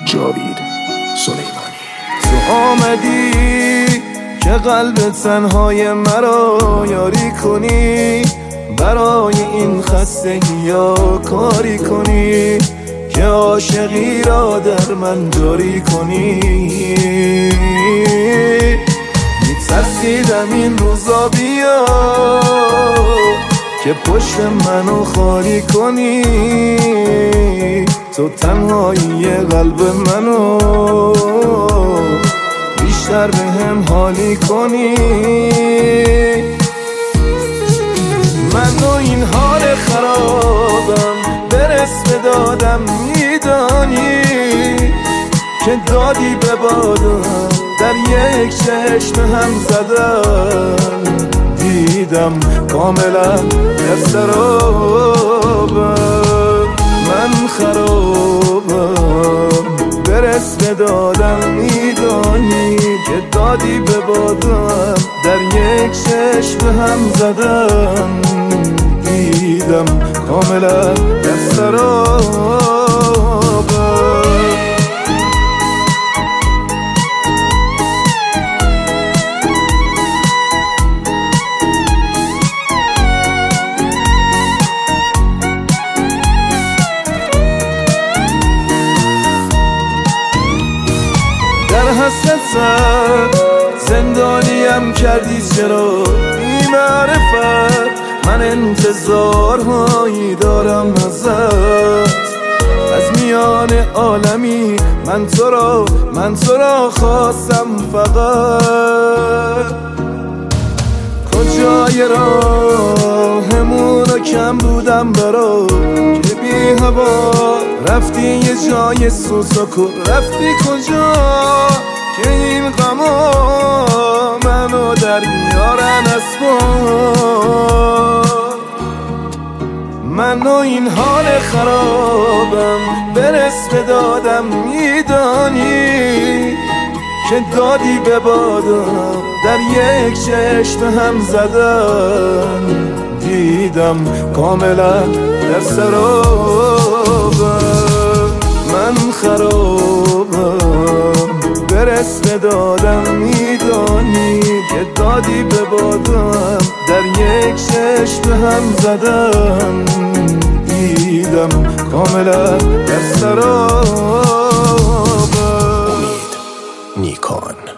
جاوید سلیمانی. تو آمدی که قلب تنهای مرا یاری کنی، برای این خستگی ها کاری کنی که عاشقی را در من جاری کنی. میترسیدم این روزا بیا که پشت منو خالی کنی، تو تنهایی قلب منو بیشتر به هم حالی کنی. منو این حال خرابم برس به دادم میدانی که دادی به بادم در یک چشم هم زدن، دیدم کاملا در سرابم. من خرابم برس به دادم میدانی که دادی به بادم در یک چشم هم زدم، دیدم کاملا در سرابم. حسرت زندانیم کردی چرا بی معرفت، من انتظارهایی دارم ازت از میان عالمی. من تو را خواستم فقط، کجای راهمونو کم بودم برا که بی هوا رفتی یه جای سوساکو، رفتی کجا که این غما منو در میارن اسبا. منو این حال خرابم برس به دادم میدانی که دادی به بادم در یک چشم هم زدن، دیدم کاملا در سرابم. من خرابم برس به دادم میدانی که دادی به بادم در یک چشم هم زدن، دیدم کاملا در سرابم. امید نیکان.